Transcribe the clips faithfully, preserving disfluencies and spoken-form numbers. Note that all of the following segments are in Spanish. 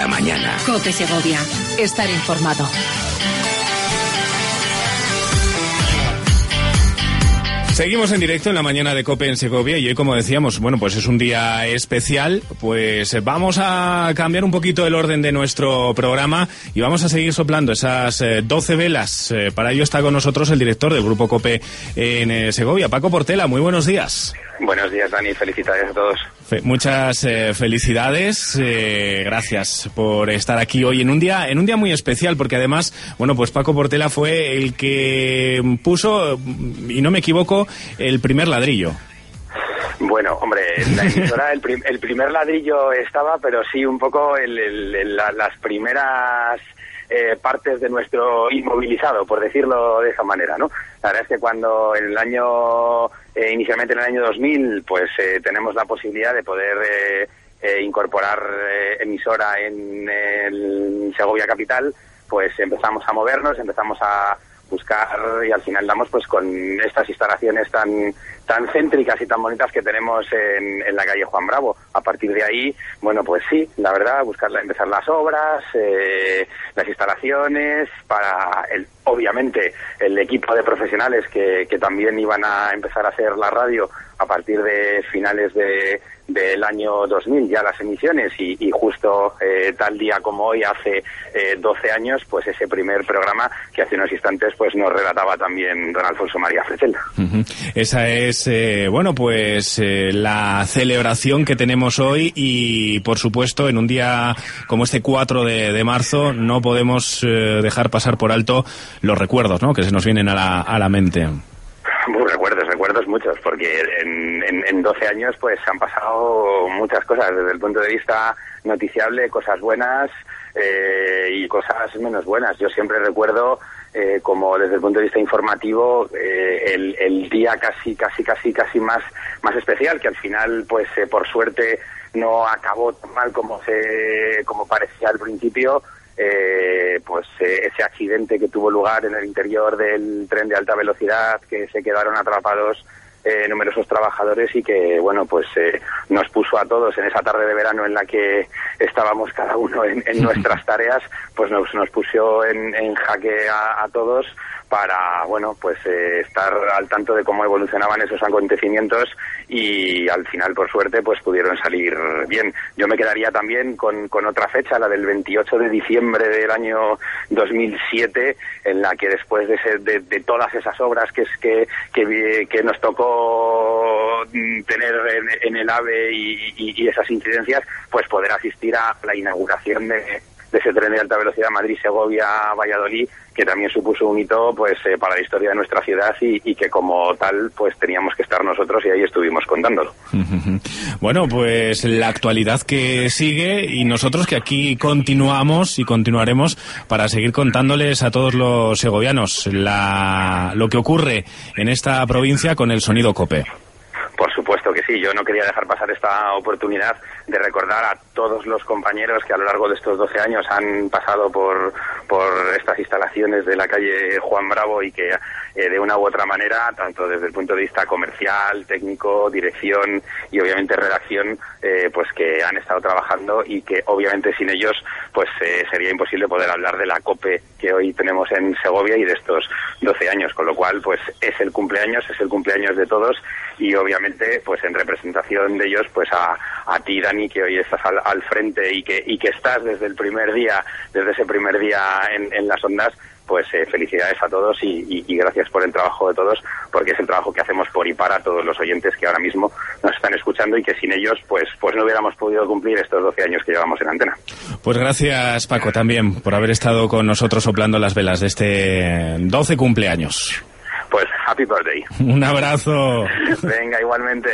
la mañana. COPE Segovia. Estar informado. Seguimos en directo en la mañana de COPE en Segovia y hoy, como decíamos, bueno, pues es un día especial. Pues vamos a cambiar un poquito el orden de nuestro programa y vamos a seguir soplando esas eh, doce velas. Eh, para ello está con nosotros el director del Grupo COPE en eh, Segovia, Paco Portela. Muy buenos días. Buenos días, Dani. Felicidades a todos. Fe- muchas eh, felicidades. Eh, gracias por estar aquí hoy en un día en un día muy especial, porque además, bueno, pues Paco Portela fue el que puso, y no me equivoco, el primer ladrillo. Bueno, hombre, la emisora, el, prim- el primer ladrillo estaba, pero sí un poco el, el, el, la, las primeras eh, partes de nuestro inmovilizado, por decirlo de esa manera, ¿no? La verdad es que cuando en el año, eh, inicialmente en el año dos mil, pues eh, tenemos la posibilidad de poder eh, eh, incorporar eh, emisora en el Segovia Capital, pues empezamos a movernos, empezamos a buscar y al final damos pues con estas instalaciones tan tan céntricas y tan bonitas que tenemos en, en la calle Juan Bravo. A partir de ahí, bueno, pues sí, la verdad, buscar empezar las obras, eh, las instalaciones, para el obviamente el equipo de profesionales que, que también iban a empezar a hacer la radio a partir de finales de del año dos mil, ya las emisiones, y, y justo eh, tal día como hoy, hace eh, doce años, pues ese primer programa que hace unos instantes pues nos relataba también don Alfonso María Frecel. Uh-huh. Esa es, eh, bueno, pues eh, la celebración que tenemos hoy y, por supuesto, en un día como este cuatro de, de marzo no podemos eh, dejar pasar por alto los recuerdos, ¿no?, que se nos vienen a la, a la mente. Muy recuerdos, recuerdos muchos, porque en, en, en doce años pues han pasado muchas cosas, desde el punto de vista noticiable, cosas buenas eh, y cosas menos buenas. Yo siempre recuerdo, eh, como desde el punto de vista informativo, eh, el, el día casi, casi, casi, casi más, más especial, que al final, pues eh, por suerte no acabó tan mal como se, como parecía al principio. Eh, pues eh, ese accidente que tuvo lugar en el interior del tren de alta velocidad, que se quedaron atrapados eh, numerosos trabajadores y que, bueno, pues eh, nos puso a todos en esa tarde de verano en la que estábamos cada uno en, en nuestras tareas, pues nos, nos puso en, en jaque a, a todos para, bueno, pues eh, estar al tanto de cómo evolucionaban esos acontecimientos y al final, por suerte, pues pudieron salir bien. Yo me quedaría también con, con otra fecha, la del veintiocho de diciembre del año dos mil siete, en la que después de, ese, de, de todas esas obras que, que, que, que nos tocó tener en, en el AVE y, y, y esas incidencias, pues poder asistir a la inauguración de, de ese tren de alta velocidad Madrid-Segovia-Valladolid, que también supuso un hito pues eh, para la historia de nuestra ciudad y, y que como tal pues teníamos que estar nosotros y ahí estuvimos contándolo. Bueno, pues la actualidad que sigue y nosotros que aquí continuamos y continuaremos para seguir contándoles a todos los segovianos la, lo que ocurre en esta provincia con el sonido COPE. Por supuesto que sí, yo no quería dejar pasar esta oportunidad de recordar a todos los compañeros que a lo largo de estos doce años han pasado por, por estas instalaciones de la calle Juan Bravo y que eh, de una u otra manera, tanto desde el punto de vista comercial, técnico, dirección y obviamente redacción, eh, pues que han estado trabajando y que obviamente sin ellos pues eh, sería imposible poder hablar de la COPE que hoy tenemos en Segovia y de estos doce años, con lo cual pues es el cumpleaños, es el cumpleaños de todos y obviamente pues en representación de ellos pues a, a ti, Dani, que hoy estás al, al frente y que y que estás desde el primer día, desde ese primer día en, en las ondas, pues eh, felicidades a todos y, y, y gracias por el trabajo de todos, porque es el trabajo que hacemos por y para todos los oyentes que ahora mismo nos están escuchando y que sin ellos pues pues no hubiéramos podido cumplir estos doce años que llevamos en antena. Pues gracias, Paco, también por haber estado con nosotros soplando las velas de este doce cumpleaños. Pues happy birthday. Un abrazo. Venga, igualmente.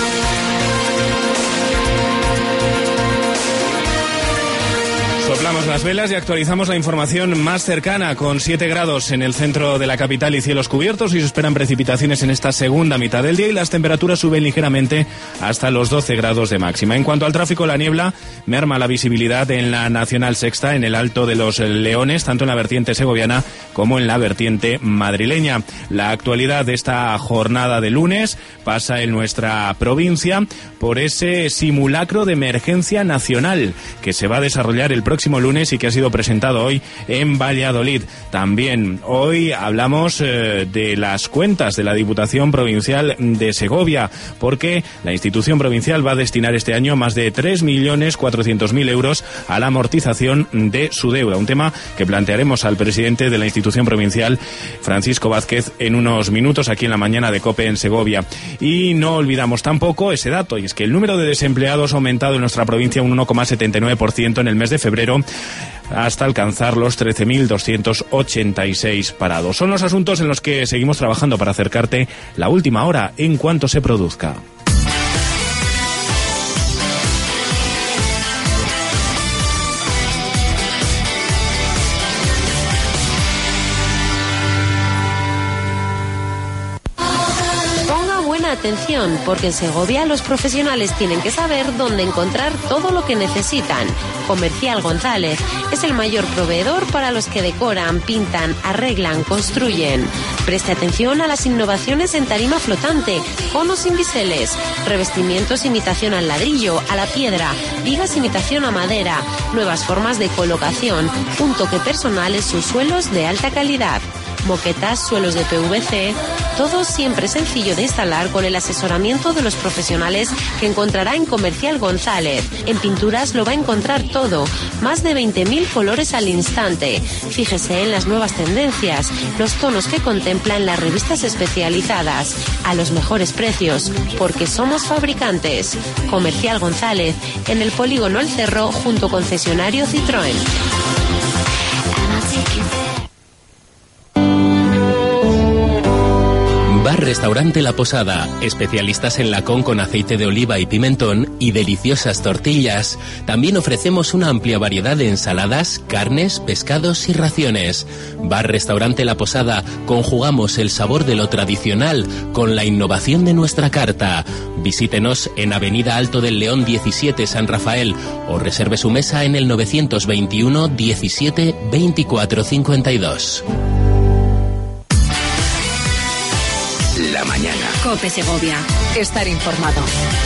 Soplamos las las velas y actualizamos la información más cercana, con siete grados en el centro de la capital y cielos cubiertos, y se esperan precipitaciones en esta segunda mitad del día, y las temperaturas suben ligeramente hasta los doce grados de máxima. En cuanto al tráfico, la niebla merma la visibilidad en la Nacional Sexta, en el Alto de los Leones, tanto en la vertiente segoviana como en la vertiente madrileña. La actualidad de esta jornada de lunes pasa en nuestra provincia por ese simulacro de emergencia nacional que se va a desarrollar el próximo lunes y que ha sido presentado hoy en Valladolid. También hoy hablamos eh, de las cuentas de la Diputación Provincial de Segovia, porque la institución provincial va a destinar este año más de tres millones cuatrocientos mil euros a la amortización de su deuda, un tema que plantearemos al presidente de la institución provincial, Francisco Vázquez, en unos minutos aquí en la mañana de COPE en Segovia. Y no olvidamos tampoco ese dato, y es que el número de desempleados ha aumentado en nuestra provincia un uno coma setenta y nueve por ciento en el mes de febrero, hasta alcanzar los trece mil doscientos ochenta y seis parados. Son los asuntos en los que seguimos trabajando para acercarte la última hora en cuanto se produzca. Atención, porque en Segovia los profesionales tienen que saber dónde encontrar todo lo que necesitan. Comercial González es el mayor proveedor para los que decoran, pintan, arreglan, construyen. Preste atención a las innovaciones en tarima flotante, conos sin biseles, revestimientos imitación al ladrillo, a la piedra, vigas imitación a madera, nuevas formas de colocación, un toque personal en sus suelos de alta calidad. Moquetas, suelos de P V C, todo siempre sencillo de instalar con el asesoramiento de los profesionales que encontrará en Comercial González. En pinturas lo va a encontrar todo, más de veinte mil colores al instante. Fíjese en las nuevas tendencias, los tonos que contempla en las revistas especializadas, a los mejores precios, porque somos fabricantes. Comercial González, en el polígono El Cerro, junto concesionario Citroën. Bar Restaurante La Posada, especialistas en lacón con aceite de oliva y pimentón y deliciosas tortillas. También ofrecemos una amplia variedad de ensaladas, carnes, pescados y raciones. Bar Restaurante La Posada, conjugamos el sabor de lo tradicional con la innovación de nuestra carta. Visítenos en Avenida Alto del León diecisiete, San Rafael, o reserve su mesa en el novecientos veintiuno diecisiete veinticuatro cincuenta y dos. La mañana. COPE Segovia. Estar informado.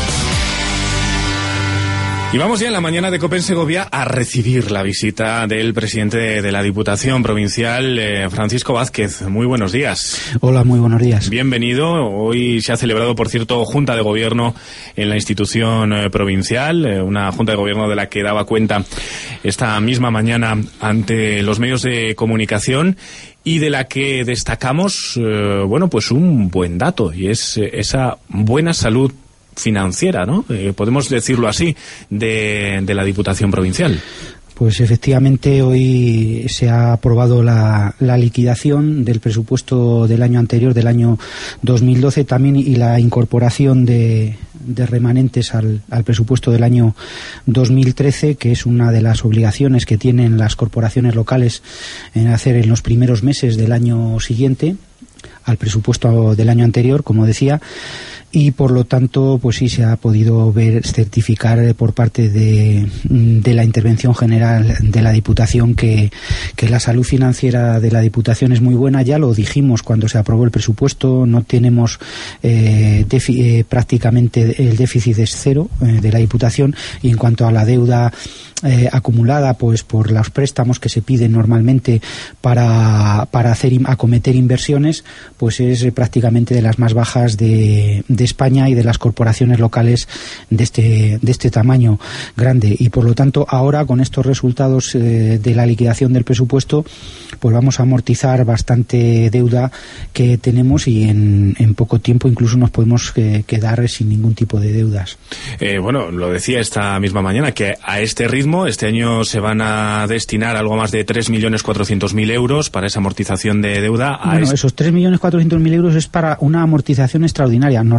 Y vamos ya en la mañana de COPE en Segovia a recibir la visita del presidente de la Diputación Provincial, eh, Francisco Vázquez. Muy buenos días. Hola, muy buenos días. Bienvenido. Hoy se ha celebrado, por cierto, Junta de Gobierno en la institución eh, provincial, eh, una Junta de Gobierno de la que daba cuenta esta misma mañana ante los medios de comunicación, y de la que destacamos, eh, bueno, pues un buen dato, y es eh, esa buena salud financiera, ¿no? Eh, podemos decirlo así, de, de la Diputación Provincial. Pues efectivamente hoy se ha aprobado la, la liquidación del presupuesto del año anterior, del año dos mil doce también, y la incorporación de, de remanentes al, al presupuesto del año dos mil trece, que es una de las obligaciones que tienen las corporaciones locales en hacer en los primeros meses del año siguiente al presupuesto del año anterior, como decía. Y por lo tanto, pues sí se ha podido ver, certificar por parte de, de la intervención general de la Diputación que, que la salud financiera de la Diputación es muy buena. Ya lo dijimos cuando se aprobó el presupuesto, no tenemos eh, defi, eh, prácticamente el déficit es cero eh, de la Diputación, y en cuanto a la deuda eh, acumulada, pues por los préstamos que se piden normalmente para, para hacer acometer inversiones, pues es eh, prácticamente de las más bajas de de España y de las corporaciones locales de este de este tamaño grande. Y por lo tanto ahora, con estos resultados eh, de la liquidación del presupuesto, pues vamos a amortizar bastante deuda que tenemos, y en, en poco tiempo incluso nos podemos eh, quedar sin ningún tipo de deudas. Eh, bueno, lo decía esta misma mañana, que a este ritmo este año se van a destinar algo más de tres millones cuatrocientos mil euros para esa amortización de deuda. A bueno, este... esos tres millones cuatrocientos mil euros es para una amortización extraordinaria. Normal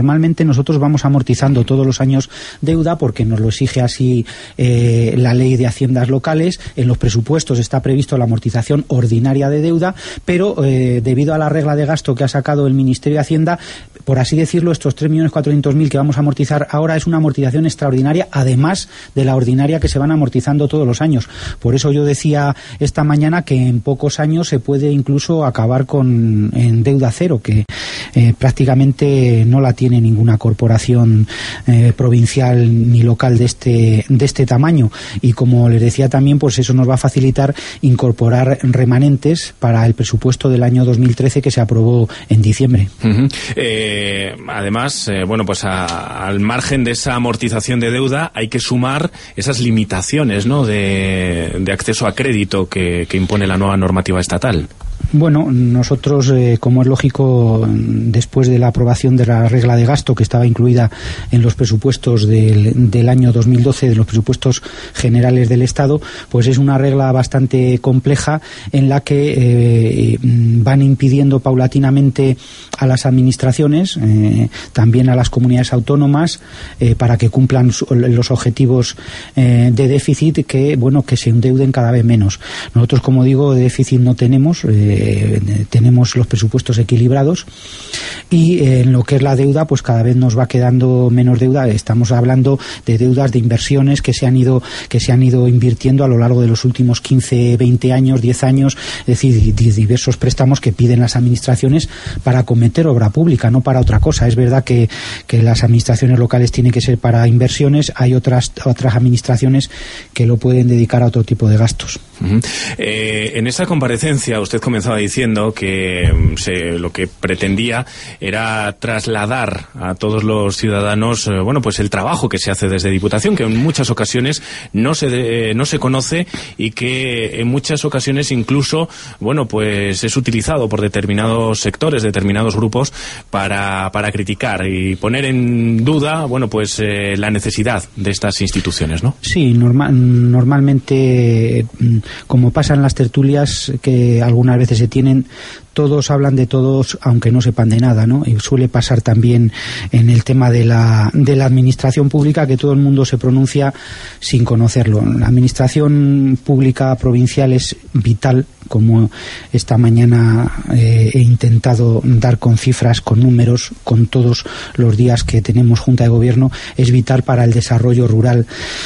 normalmente nosotros vamos amortizando todos los años deuda porque nos lo exige así eh, la ley de haciendas locales. En los presupuestos está previsto la amortización ordinaria de deuda, pero eh, debido a la regla de gasto que ha sacado el Ministerio de Hacienda, por así decirlo, estos tres millones cuatrocientos mil que vamos a amortizar ahora es una amortización extraordinaria, además de la ordinaria que se van amortizando todos los años. Por eso yo decía esta mañana que en pocos años se puede incluso acabar con en deuda cero, que eh, prácticamente no la tiene ninguna corporación eh, provincial ni local de este de este tamaño. Y como les decía también, pues eso nos va a facilitar incorporar remanentes para el presupuesto del año dos mil trece que se aprobó en diciembre. Uh-huh. eh, además, eh, bueno, pues a, al margen de esa amortización de deuda hay que sumar esas limitaciones, ¿no?, de, de acceso a crédito que, que impone la nueva normativa estatal. Bueno, nosotros, eh, como es lógico, después de la aprobación de la regla de gasto que estaba incluida en los presupuestos del, del año dos mil doce, de los presupuestos generales del Estado, pues es una regla bastante compleja en la que eh, van impidiendo paulatinamente a las administraciones, eh, también a las comunidades autónomas, eh, para que cumplan su, los objetivos eh, de déficit, que, bueno, que se endeuden cada vez menos. Nosotros, como digo, de déficit no tenemos, eh, Eh, tenemos los presupuestos equilibrados y eh, en lo que es la deuda, pues cada vez nos va quedando menos deuda. Estamos hablando de deudas de inversiones que se han ido que se han ido invirtiendo a lo largo de los últimos quince, veinte años, diez años, es decir, diversos préstamos que piden las administraciones para acometer obra pública, no para otra cosa. Es verdad que, que las administraciones locales tienen que ser para inversiones, hay otras otras administraciones que lo pueden dedicar a otro tipo de gastos. Uh-huh. Eh, en esa comparecencia usted comenzaba diciendo que se, lo que pretendía era trasladar a todos los ciudadanos, eh, bueno, pues el trabajo que se hace desde Diputación, que en muchas ocasiones no se de, no se conoce y que en muchas ocasiones incluso, bueno, pues es utilizado por determinados sectores, determinados grupos para para criticar y poner en duda, bueno, pues eh, la necesidad de estas instituciones, ¿no? Sí, norma, normalmente, como pasa en las tertulias que algunas veces se tienen, todos hablan de todos aunque no sepan de nada, ¿no? Y suele pasar también en el tema de la de la administración pública, que todo el mundo se pronuncia sin conocerlo. La administración pública provincial es vital, como esta mañana eh, he intentado dar con cifras, con números, con todos los días que tenemos Junta de Gobierno, es vital para el desarrollo rural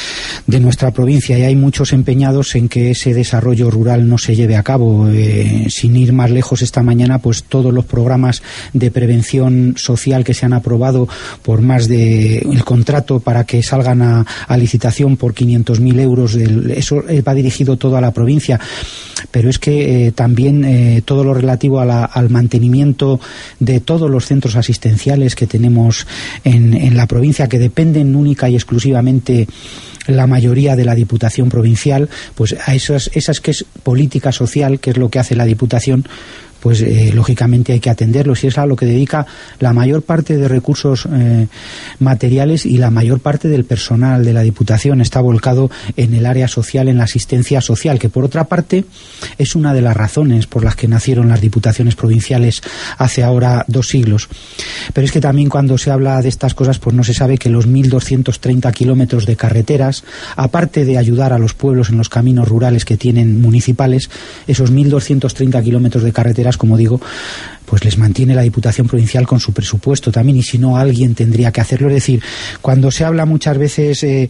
de nuestra provincia, y hay muchos empeñados en que ese desarrollo rural no se lleve a cabo. Eh, sin ir más lejos, esta mañana, pues todos los programas de prevención social que se han aprobado por más de el contrato para que salgan a, a licitación por quinientos mil euros, del, eso va dirigido todo a la provincia. Pero es que eh, también eh, todo lo relativo a la, al mantenimiento de todos los centros asistenciales que tenemos en, en la provincia, que dependen única y exclusivamente la mayoría de la Diputación provincial, pues a esas, esas que es política social, que es lo que hace la Diputación, pues eh, lógicamente hay que atenderlos, y es a lo que dedica la mayor parte de recursos eh, materiales, y la mayor parte del personal de la Diputación está volcado en el área social, en la asistencia social, que por otra parte es una de las razones por las que nacieron las Diputaciones provinciales hace ahora dos siglos. Pero es que también cuando se habla de estas cosas, pues no se sabe que los mil doscientos treinta kilómetros de carreteras, aparte de ayudar a los pueblos en los caminos rurales que tienen municipales, esos mil doscientos treinta kilómetros de carreteras, como digo, pues les mantiene la Diputación provincial con su presupuesto también, y si no, alguien tendría que hacerlo. Es decir, cuando se habla muchas veces eh,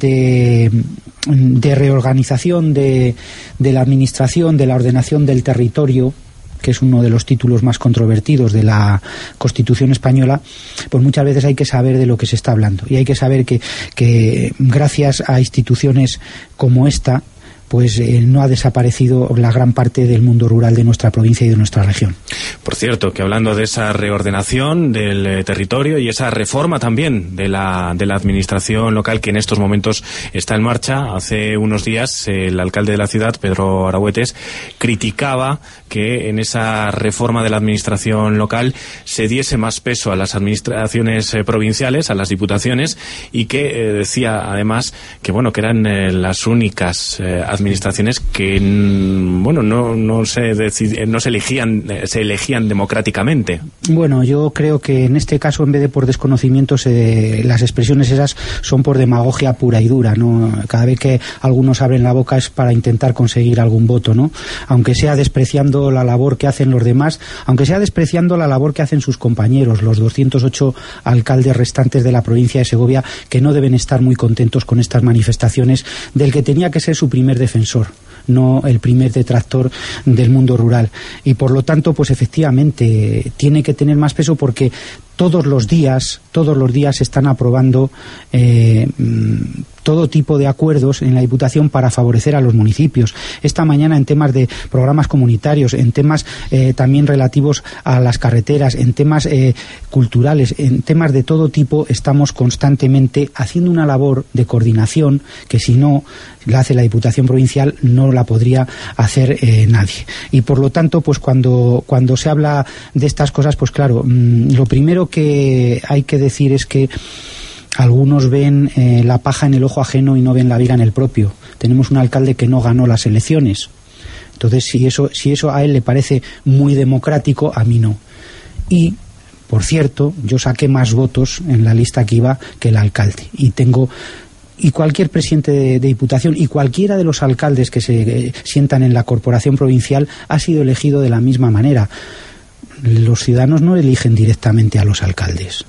de, de reorganización de, de la administración, de la ordenación del territorio, que es uno de los títulos más controvertidos de la Constitución española, pues muchas veces hay que saber de lo que se está hablando, y hay que saber que, que gracias a instituciones como esta, pues eh, no ha desaparecido la gran parte del mundo rural de nuestra provincia y de nuestra región. Por cierto, que hablando de esa reordenación del eh, territorio y esa reforma también de la de la administración local, que en estos momentos está en marcha, hace unos días eh, el alcalde de la ciudad, Pedro Aragüetes, criticaba que en esa reforma de la administración local se diese más peso a las administraciones eh, provinciales, a las diputaciones, y que eh, decía además que bueno que eran eh, las únicas eh, administraciones administraciones que, bueno, no, no se decid, no se elegían, se elegían democráticamente. Bueno, yo creo que en este caso, en vez de por desconocimiento, se, las expresiones esas son por demagogia pura y dura, ¿no? Cada vez que algunos abren la boca es para intentar conseguir algún voto, ¿no? Aunque sea despreciando la labor que hacen los demás, aunque sea despreciando la labor que hacen sus compañeros, los doscientos ocho alcaldes restantes de la provincia de Segovia, que no deben estar muy contentos con estas manifestaciones del que tenía que ser su primer defensor, no el primer detractor del mundo rural. Y por lo tanto, pues efectivamente tiene que tener más peso, porque todos los días, todos los días se están aprobando eh, todo tipo de acuerdos en la Diputación para favorecer a los municipios. Esta mañana, en temas de programas comunitarios, en temas eh, también relativos a las carreteras, en temas eh, culturales, en temas de todo tipo, estamos constantemente haciendo una labor de coordinación que, si no la hace la Diputación Provincial, no la podría hacer eh, nadie. Y por lo tanto, pues cuando, cuando se habla de estas cosas, pues claro, mmm, lo primero que hay que decir es que algunos ven eh, la paja en el ojo ajeno y no ven la viga en el propio. Tenemos un alcalde que no ganó las elecciones. Entonces, si eso, si eso a él le parece muy democrático, a mí no. Y, por cierto, yo saqué más votos en la lista que iba que el alcalde. Y tengo... Y cualquier presidente de, de diputación y cualquiera de los alcaldes que se eh, sientan en la corporación provincial ha sido elegido de la misma manera. Los ciudadanos no eligen directamente a los alcaldes.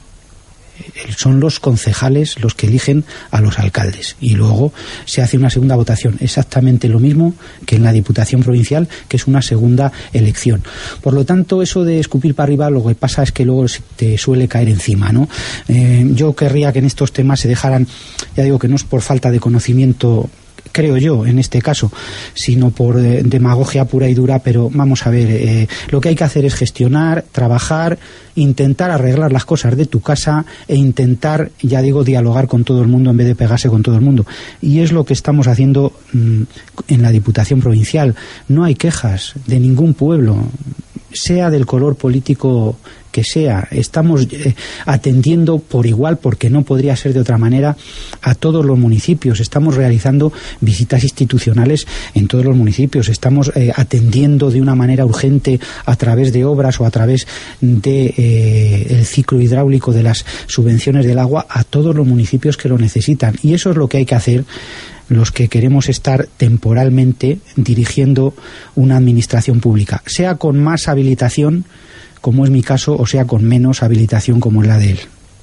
Son los concejales los que eligen a los alcaldes, y luego se hace una segunda votación, exactamente lo mismo que en la Diputación Provincial, que es una segunda elección. Por lo tanto, eso de escupir para arriba, lo que pasa es que luego te suele caer encima, ¿no? Eh, yo querría que en estos temas se dejaran, ya digo que no es por falta de conocimiento, creo yo, en este caso, sino por eh, demagogia pura y dura, pero vamos a ver, eh, lo que hay que hacer es gestionar, trabajar, intentar arreglar las cosas de tu casa e intentar, ya digo, dialogar con todo el mundo en vez de pegarse con todo el mundo. Y es lo que estamos haciendo mmm, en la Diputación Provincial. No hay quejas de ningún pueblo, sea del color político que sea. Estamos eh, atendiendo por igual, porque no podría ser de otra manera, a todos los municipios. Estamos realizando visitas institucionales en todos los municipios. Estamos eh, atendiendo de una manera urgente, a través de obras o a través de eh, el ciclo hidráulico de las subvenciones del agua, a todos los municipios que lo necesitan. Y eso es lo que hay que hacer los que queremos estar temporalmente dirigiendo una administración pública, sea con más habilitación, como es mi caso, o sea con menos habilitación, como es la de él.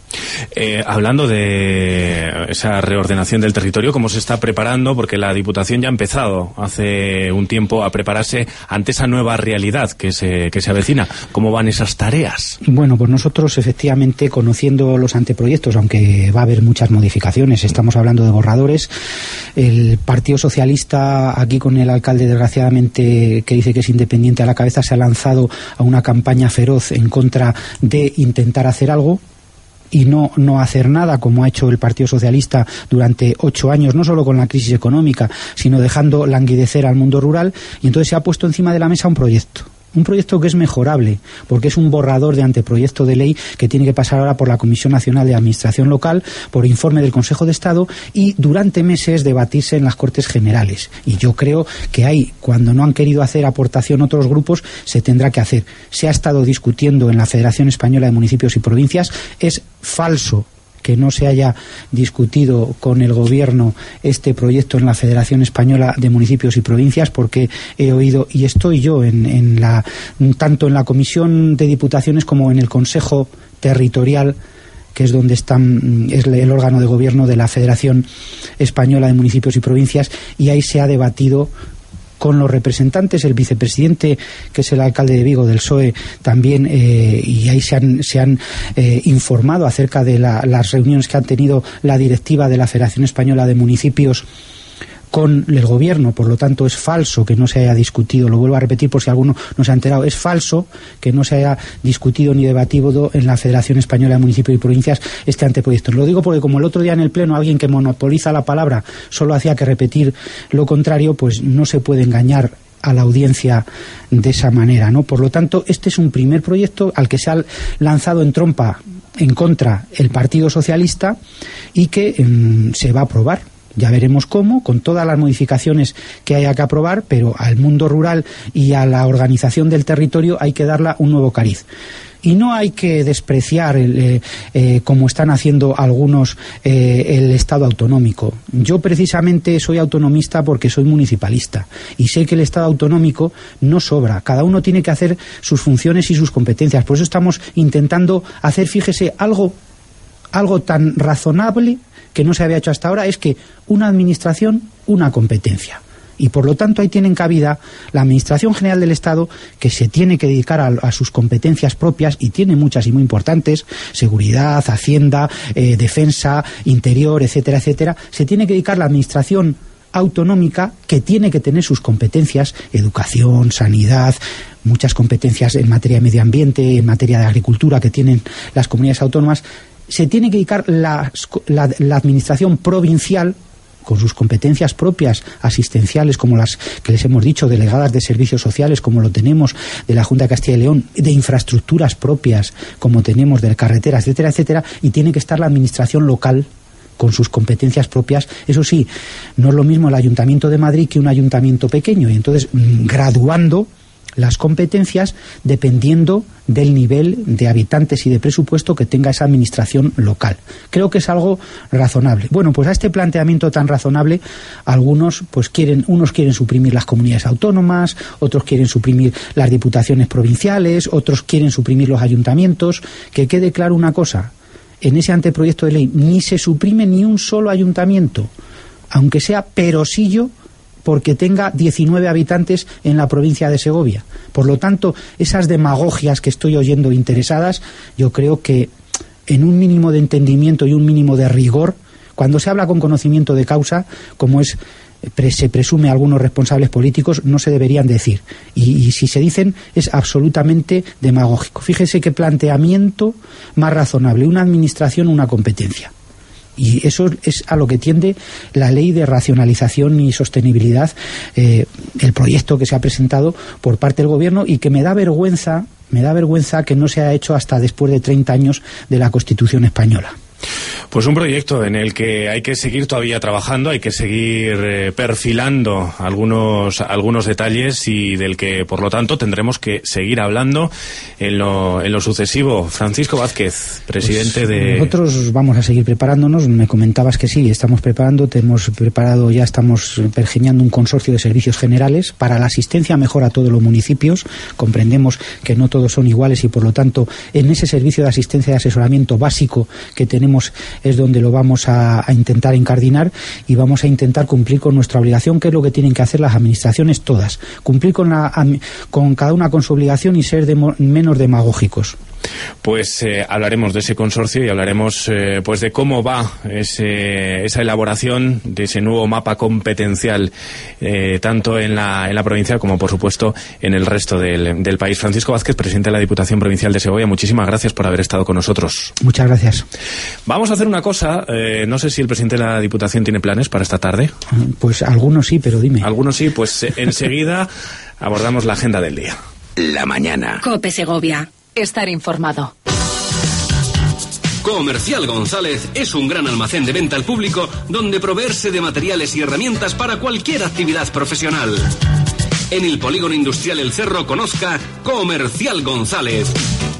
Eh, hablando de esa reordenación del territorio, ¿cómo se está preparando? Porque la Diputación ya ha empezado hace un tiempo a prepararse ante esa nueva realidad que se, que se avecina. ¿Cómo van esas tareas? Bueno, pues nosotros, efectivamente, conociendo los anteproyectos, aunque va a haber muchas modificaciones, estamos hablando de borradores. El Partido Socialista, aquí con el alcalde, desgraciadamente, que dice que es independiente a la cabeza, se ha lanzado a una campaña feroz en contra de intentar hacer algo y no, no hacer nada, como ha hecho el Partido Socialista durante ocho años, no solo con la crisis económica, sino dejando languidecer al mundo rural. Y entonces se ha puesto encima de la mesa un proyecto. Un proyecto que es mejorable, porque es un borrador de anteproyecto de ley que tiene que pasar ahora por la Comisión Nacional de Administración Local, por informe del Consejo de Estado, y durante meses debatirse en las Cortes Generales. Y yo creo que ahí, cuando no han querido hacer aportación otros grupos, se tendrá que hacer. Se ha estado discutiendo en la Federación Española de Municipios y Provincias. Es falso que no se haya discutido con el Gobierno este proyecto en la Federación Española de Municipios y Provincias, porque he oído, y estoy yo en, en la, tanto en la Comisión de Diputaciones como en el Consejo Territorial, que es donde están, es el órgano de gobierno de la Federación Española de Municipios y Provincias, y ahí se ha debatido con los representantes, el vicepresidente, que es el alcalde de Vigo del P S O E, también, eh, y ahí se han, se han eh, informado acerca de la, las reuniones que han tenido la directiva de la Federación Española de Municipios con el Gobierno. Por lo tanto, es falso que no se haya discutido, lo vuelvo a repetir por si alguno no se ha enterado, es falso que no se haya discutido ni debatido en la Federación Española de Municipios y Provincias este anteproyecto. Lo digo porque, como el otro día en el Pleno alguien que monopoliza la palabra solo hacía que repetir lo contrario, pues no se puede engañar a la audiencia de esa manera, ¿no? Por lo tanto, este es un primer proyecto al que se ha lanzado en trompa en contra el Partido Socialista y que mmm, se va a aprobar. Ya veremos cómo, con todas las modificaciones que haya que aprobar, pero al mundo rural y a la organización del territorio hay que darle un nuevo cariz. Y no hay que despreciar, el, eh, eh, como están haciendo algunos, eh, el Estado autonómico. Yo precisamente soy autonomista porque soy municipalista y sé que el Estado autonómico no sobra. Cada uno tiene que hacer sus funciones y sus competencias. Por eso estamos intentando hacer, fíjese, algo, algo tan razonable que no se había hecho hasta ahora, es que una administración, una competencia. Y por lo tanto ahí tienen cabida la Administración General del Estado, que se tiene que dedicar a, a sus competencias propias, y tiene muchas y muy importantes: seguridad, hacienda, eh, defensa, interior, etcétera, etcétera. Se tiene que dedicar la Administración autonómica, que tiene que tener sus competencias: educación, sanidad, muchas competencias en materia de medio ambiente, en materia de agricultura que tienen las comunidades autónomas. Se tiene que dedicar la, la, la Administración provincial, con sus competencias propias asistenciales, como las que les hemos dicho, delegadas de servicios sociales, como lo tenemos de la Junta de Castilla y León, de infraestructuras propias, como tenemos de carreteras, etcétera, etcétera, y tiene que estar la administración local con sus competencias propias. Eso sí, no es lo mismo el Ayuntamiento de Madrid que un ayuntamiento pequeño, y entonces graduando las competencias dependiendo del nivel de habitantes y de presupuesto que tenga esa administración local. Creo que es algo razonable. Bueno, pues a este planteamiento tan razonable, algunos pues quieren, unos quieren suprimir las comunidades autónomas, otros quieren suprimir las diputaciones provinciales, otros quieren suprimir los ayuntamientos. Que quede claro una cosa: en ese anteproyecto de ley ni se suprime ni un solo ayuntamiento, aunque sea Perosillo, porque tenga diecinueve habitantes en la provincia de Segovia. Por lo tanto, esas demagogias que estoy oyendo interesadas, yo creo que en un mínimo de entendimiento y un mínimo de rigor, cuando se habla con conocimiento de causa, como es se presume algunos responsables políticos, no se deberían decir. Y, y si se dicen, es absolutamente demagógico. Fíjese qué planteamiento más razonable: una administración, una competencia. Y eso es a lo que tiende la ley de racionalización y sostenibilidad, eh, el proyecto que se ha presentado por parte del Gobierno, y que me da vergüenza, me da vergüenza que no se haya hecho hasta después de treinta años de la Constitución española. Pues un proyecto en el que hay que seguir todavía trabajando, hay que seguir eh, perfilando algunos algunos detalles, y del que, por lo tanto, tendremos que seguir hablando en lo, en lo sucesivo. Francisco Vázquez, presidente pues, de... Nosotros vamos a seguir preparándonos. Me comentabas que sí, estamos preparando, te hemos preparado, ya estamos pergeñando un consorcio de servicios generales para la asistencia mejor a todos los municipios. Comprendemos que no todos son iguales, y por lo tanto, en ese servicio de asistencia y asesoramiento básico que tenemos es donde lo vamos a, a intentar incardinar, y vamos a intentar cumplir con nuestra obligación, que es lo que tienen que hacer las administraciones todas: cumplir con, la, con cada una con su obligación y ser demo, menos demagógicos. Pues eh, hablaremos de ese consorcio y hablaremos eh, pues de cómo va ese, esa elaboración de ese nuevo mapa competencial, eh, tanto en la, en la provincia como, por supuesto, en el resto del, del país. Francisco Vázquez, presidente de la Diputación Provincial de Segovia, muchísimas gracias por haber estado con nosotros. Muchas gracias. Vamos a hacer una cosa, eh, no sé si el presidente de la Diputación tiene planes para esta tarde. Pues algunos sí, pero dime. Algunos sí, pues eh, enseguida abordamos la agenda del día. La mañana. COPE Segovia. Estar informado. Comercial González es un gran almacén de venta al público donde proveerse de materiales y herramientas para cualquier actividad profesional. En el Polígono Industrial El Cerro conozca Comercial González.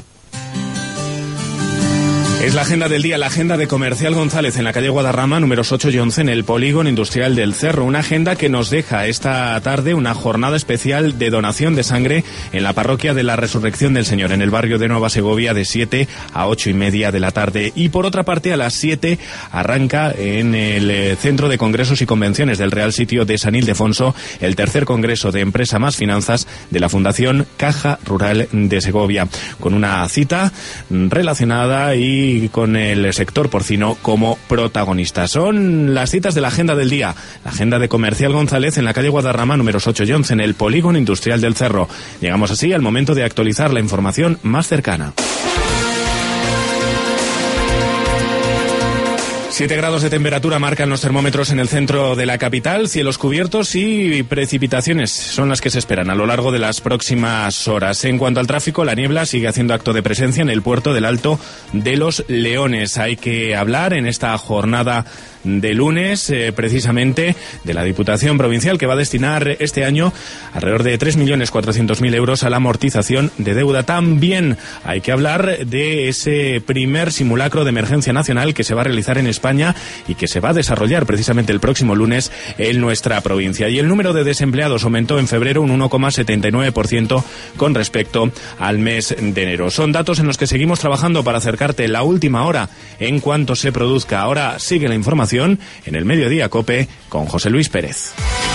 Es la agenda del día, la agenda de Comercial González en la calle Guadarrama, números ocho y once, en el Polígono Industrial del Cerro. Una agenda que nos deja esta tarde una jornada especial de donación de sangre en la parroquia de la Resurrección del Señor, en el barrio de Nueva Segovia, de siete a ocho y media de la tarde. Y por otra parte, a las siete arranca en el Centro de Congresos y Convenciones del Real Sitio de San Ildefonso el tercer Congreso de Empresa más Finanzas de la Fundación Caja Rural de Segovia, con una cita relacionada y con el sector porcino como protagonista. Son las citas de la agenda del día, la agenda de Comercial González en la calle Guadarrama, números ocho y once, en el Polígono Industrial del Cerro. Llegamos así al momento de actualizar la información más cercana. siete grados de temperatura marcan los termómetros en el centro de la capital, cielos cubiertos y precipitaciones son las que se esperan a lo largo de las próximas horas. En cuanto al tráfico, la niebla sigue haciendo acto de presencia en el puerto del Alto de los Leones. Hay que hablar en esta jornada de lunes, eh, precisamente, de la Diputación Provincial, que va a destinar este año alrededor de tres millones cuatrocientos mil euros a la amortización de deuda. También hay que hablar de ese primer simulacro de emergencia nacional que se va a realizar en España y que se va a desarrollar precisamente el próximo lunes en nuestra provincia. Y el número de desempleados aumentó en febrero un uno coma setenta y nueve por ciento con respecto al mes de enero. Son datos en los que seguimos trabajando para acercarte la última hora en cuanto se produzca. Ahora sigue la información en el Mediodía COPE con José Luis Pérez.